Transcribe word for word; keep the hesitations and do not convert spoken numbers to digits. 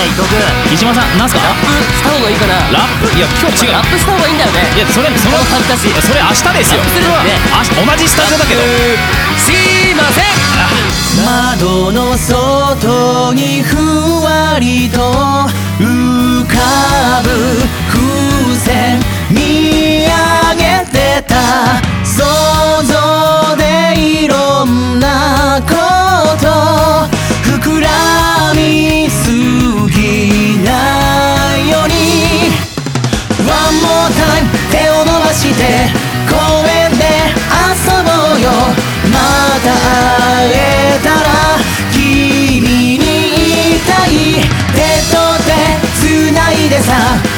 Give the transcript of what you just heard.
伊藤君、 飯島さん、なんすか？ ラップした方がいいかな。 ラップ？いや今日違う。 ラップした方がいいんだよね。 いやそれその恥ずかしい。 それ明日ですよ。 ラップするってあ同じスタジオだけど。 すいません。窓の外にふわりと浮かぶ風船見上げてた。想像でいろんなこと膨らみすぎないように One more time 手を伸ばして公園で遊ぼうよ。また会えたら君に言いたい。手と手つないでさ